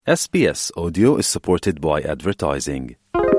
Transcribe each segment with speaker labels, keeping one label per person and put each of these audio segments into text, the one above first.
Speaker 1: SBS Audio is supported by advertising.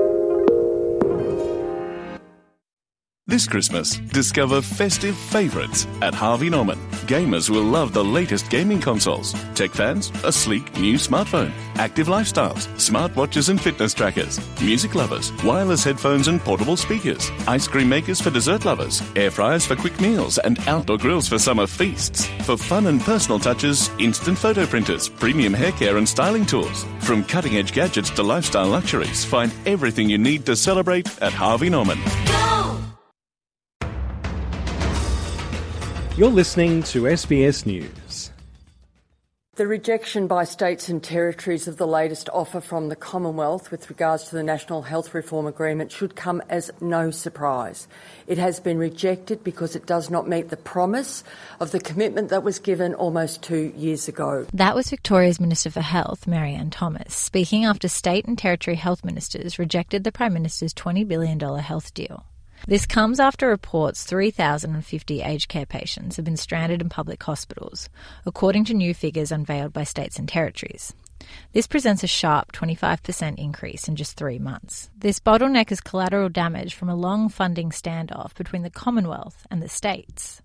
Speaker 2: This Christmas, discover festive favourites at Harvey Norman. Gamers will love the latest gaming consoles. Tech fans, a sleek new smartphone. Active lifestyles, smartwatches and fitness trackers. Music lovers, wireless headphones and portable speakers. Ice cream makers for dessert lovers. Air fryers for quick meals and outdoor grills for summer feasts. For fun and personal touches, instant photo printers, premium hair care and styling tools. From cutting-edge gadgets to lifestyle luxuries, find everything you need to celebrate at Harvey Norman.
Speaker 3: You're listening to SBS News.
Speaker 4: The rejection by states and territories of the latest offer from the Commonwealth with regards to the National Health Reform Agreement should come as no surprise. It has been rejected because it does not meet the promise of the commitment that was given almost 2 years ago.
Speaker 5: That was Victoria's Minister for Health, Maryanne Thomas, speaking after state and territory health ministers rejected the Prime Minister's $20 billion health deal. This comes after reports 3,050 aged care patients have been stranded in public hospitals, according to new figures unveiled by states and territories. This presents a sharp 25% increase in just 3 months. This bottleneck is collateral damage from a long funding standoff between the Commonwealth and the states.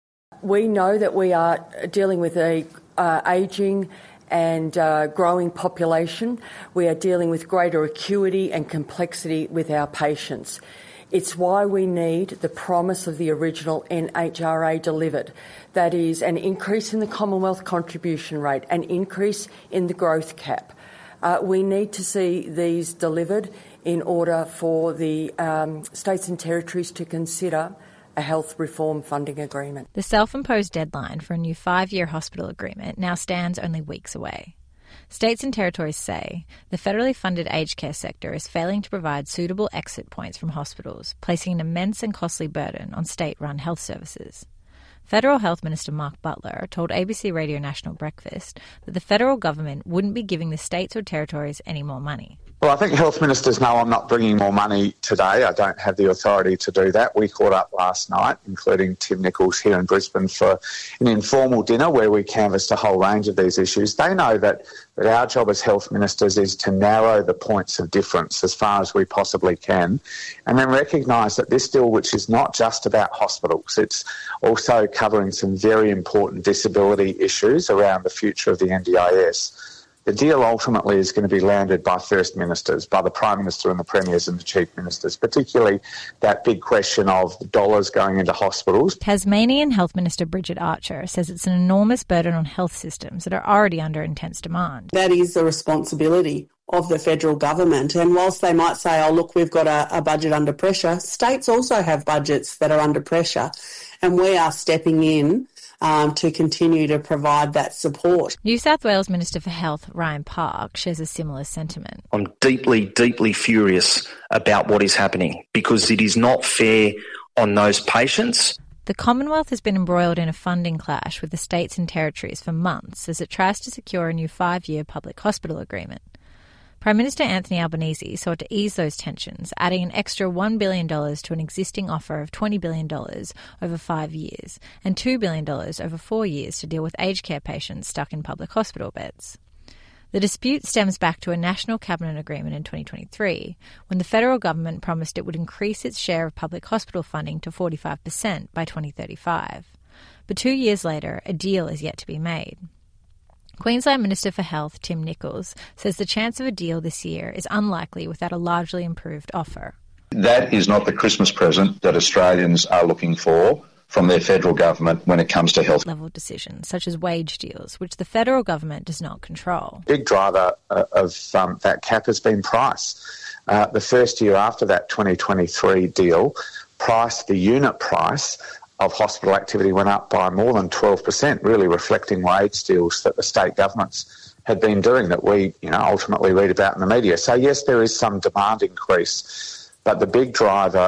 Speaker 4: We know that we are dealing with a ageing and growing population. We are dealing with greater acuity and complexity with our patients. It's why we need the promise of the original NHRA delivered. That is an increase in the Commonwealth contribution rate, an increase in the growth cap. We need to see these delivered in order for the states and territories to consider a health reform funding agreement.
Speaker 5: The self-imposed deadline for a new 5-year hospital agreement now stands only weeks away. States and territories say the federally funded aged care sector is failing to provide suitable exit points from hospitals, placing an immense and costly burden on state-run health services. Federal Health Minister Mark Butler told ABC Radio National Breakfast that the federal government wouldn't be giving the states or territories any more money.
Speaker 6: Well, I think health ministers know I'm not bringing more money today. I don't have the authority to do that. We caught up last night, including Tim Nicholls here in Brisbane, for an informal dinner where we canvassed a whole range of these issues. They know that our job as health ministers is to narrow the points of difference as far as we possibly can, and then recognise that this deal, which is not just about hospitals, it's also covering some very important disability issues around the future of the NDIS. The deal ultimately is going to be landed by First Ministers, by the Prime Minister and the Premiers and the Chief Ministers, particularly that big question of dollars going into hospitals.
Speaker 5: Tasmanian Health Minister Bridget Archer says it's an enormous burden on health systems that are already under intense demand.
Speaker 7: That is the responsibility of the federal government. And whilst they might say, oh, look, we've got a budget under pressure, states also have budgets that are under pressure. And we are stepping in to continue to provide that support.
Speaker 5: New South Wales Minister for Health, Ryan Park, shares a similar sentiment.
Speaker 8: I'm deeply, deeply furious about what is happening because it is not fair on those patients.
Speaker 5: The Commonwealth has been embroiled in a funding clash with the states and territories for months as it tries to secure a new 5-year public hospital agreement. Prime Minister Anthony Albanese sought to ease those tensions, adding an extra $1 billion to an existing offer of $20 billion over 5 years and $2 billion over 4 years to deal with aged care patients stuck in public hospital beds. The dispute stems back to a national cabinet agreement in 2023 when the federal government promised it would increase its share of public hospital funding to 45% by 2035. But 2 years later, a deal is yet to be made. Queensland Minister for Health, Tim Nicholls, says the chance of a deal this year is unlikely without a largely improved offer.
Speaker 9: That is not the Christmas present that Australians are looking for from their federal government when it comes to health.
Speaker 5: Level decisions, such as wage deals, which the federal government does not control.
Speaker 6: Big driver of that cap has been price. The first year after that 2023 deal, the unit price of hospital activity went up by more than 12%, really reflecting wage deals that the state governments had been doing that we ultimately read about in the media. So yes, there is some demand increase, but the big driver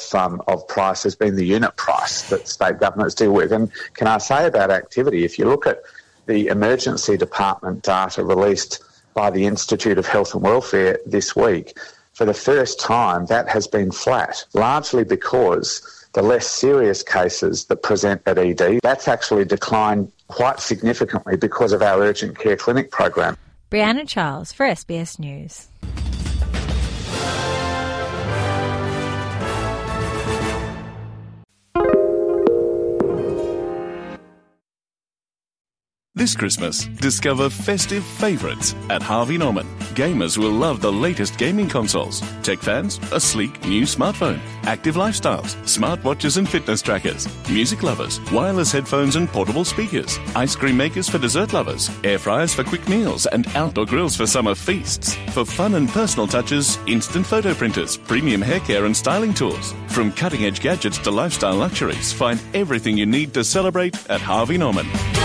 Speaker 6: of price has been the unit price that state governments deal with. And can I say about activity, if you look at the emergency department data released by the Institute of Health and Welfare this week, for the first time that has been flat, largely because the less serious cases that present at ED, that's actually declined quite significantly because of our urgent care clinic program.
Speaker 5: Brianna Charles for SBS News.
Speaker 2: This Christmas, discover festive favourites at Harvey Norman. Gamers will love the latest gaming consoles, tech fans, a sleek new smartphone, active lifestyles, smartwatches and fitness trackers, music lovers, wireless headphones and portable speakers, ice cream makers for dessert lovers, air fryers for quick meals and outdoor grills for summer feasts. For fun and personal touches, instant photo printers, premium hair care and styling tools. From cutting-edge gadgets to lifestyle luxuries, find everything you need to celebrate at Harvey Norman.